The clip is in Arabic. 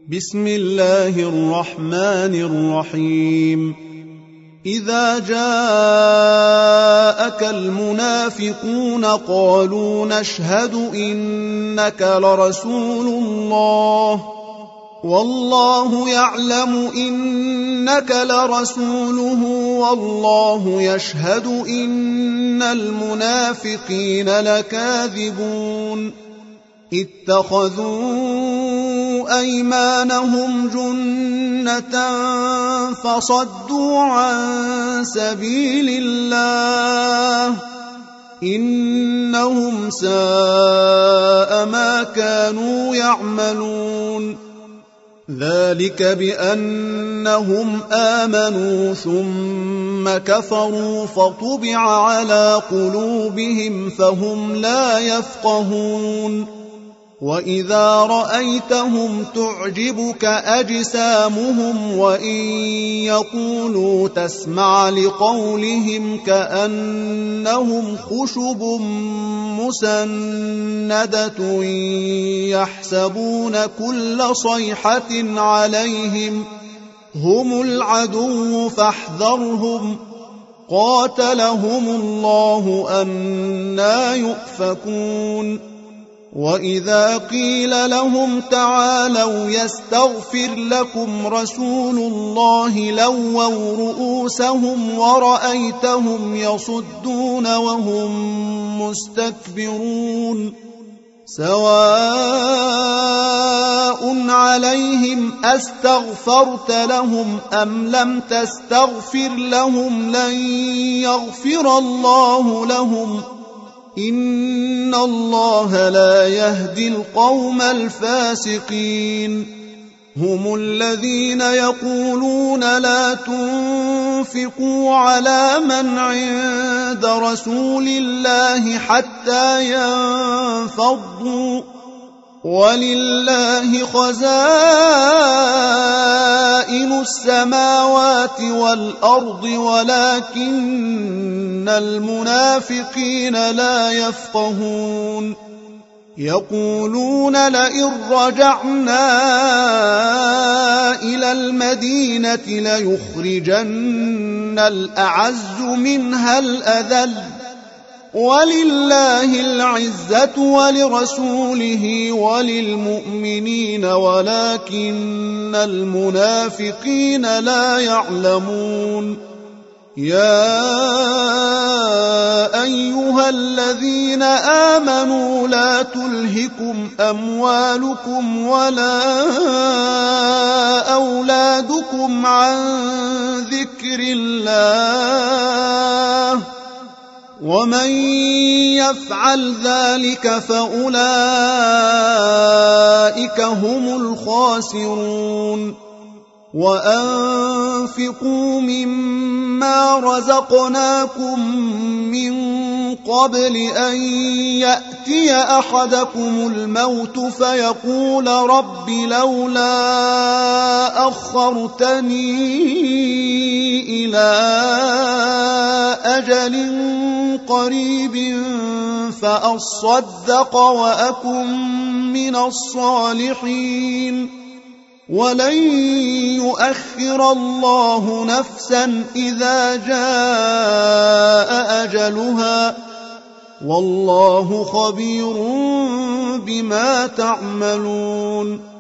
بسم الله الرحمن الرحيم إذا جاءك المنافقون قالوا نشهد إنك لرسول الله والله يعلم إنك لرسوله والله يشهد إن المنافقين لكاذبون اتخذوا أيمانهم جنة فصدوا عن سبيل الله إنهم ساء ما كانوا يعملون ذلك بأنهم آمنوا ثم كفروا فطبع على قلوبهم فهم لا يفقهون وإذا رأيتهم تعجبك أجسامهم وإن يقولوا تسمع لقولهم كأنهم خشب مسندة يحسبون كل صيحة عليهم هم العدو فاحذرهم قاتلهم الله أنى يؤفكون وإذا قيل لهم تعالوا يستغفر لكم رسول الله لووا رؤوسهم ورأيتهم يصدون وهم مستكبرون سواء عليهم أستغفرت لهم أم لم تستغفر لهم لن يغفر الله لهم إن الله لا يهدي القوم الفاسقين هم الذين يقولون لا تنفقوا على من عند رسول الله حتى ينفضوا ولله خزائن السماوات والأرض ولكن المنافقين لا يفقهون يقولون لئن رجعنا إلى المدينة ليخرجن الأعز منها الأذل ولله العزة ولرسوله وللمؤمنين ولكن المنافقين لا يعلمون يا أيها الذين آمنوا لا تلهكم أموالكم ولا أولادكم عن ذكر الله ومن يفعل ذلك فأولئك هم الخاسرون وأنفقوا مما رزقناكم من قبل أن يأتي أحدكم الموت فيقول رب لولا أخرتني إلى أجل قريب فأصدق وأكن من الصالحين ولن يؤخر الله نفسا إذا جاء أجلها والله خبير بما تعملون